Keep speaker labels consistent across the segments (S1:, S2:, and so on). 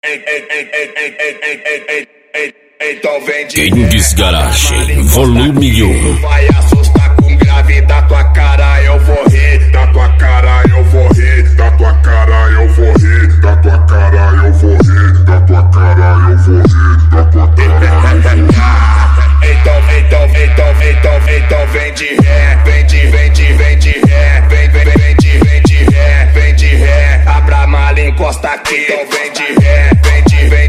S1: Então vem de
S2: Kings Garage, volume 1.
S1: Vai assustar com grave da tua cara, eu vou rir. Da tua cara eu vou rir. Da tua cara eu vou rir. Da tua cara eu vou rir. Da tua cara eu vou rir. Da tua cara eu vou rir. Então vem de ré. Vem de ré. Vem de ré. Abra a mala e encosta aqui. Então vem de ré. Vem de ré.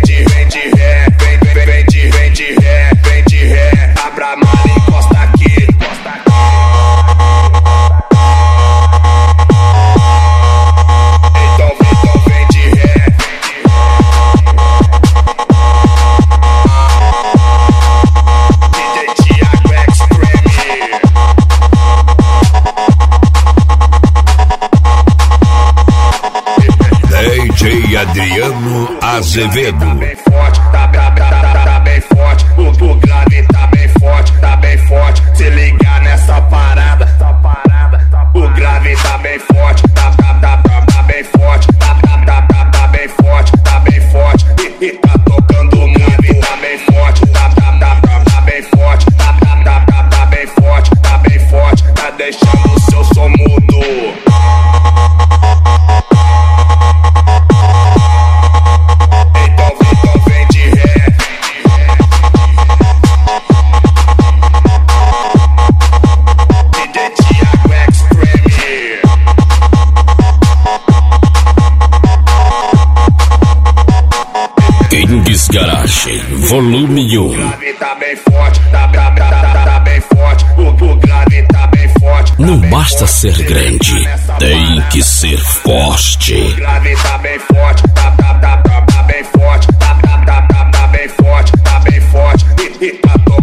S1: Vem de ré. Abra a mala e encosta aqui. Então vem de ré. DJ Thiago Extreme.
S2: DJ Adriano Azevedo.
S1: Tá bem forte, tá bem forte. O grave tá bem forte. Se ligar nessa parada, o grave tá bem forte, tá bem forte, tá bem forte. E tá tocando o grave, tá bem forte, tá bem forte, tá bem forte, tá deixando o seu som mudo.
S2: Kings Garage, volume 1.
S1: O grave tá bem forte, tá bem forte. O grave tá bem forte.
S2: Não basta ser grande, tem que ser forte.
S1: O grave tá bem forte, tá bem forte, tá bem forte, tá bem forte. E tá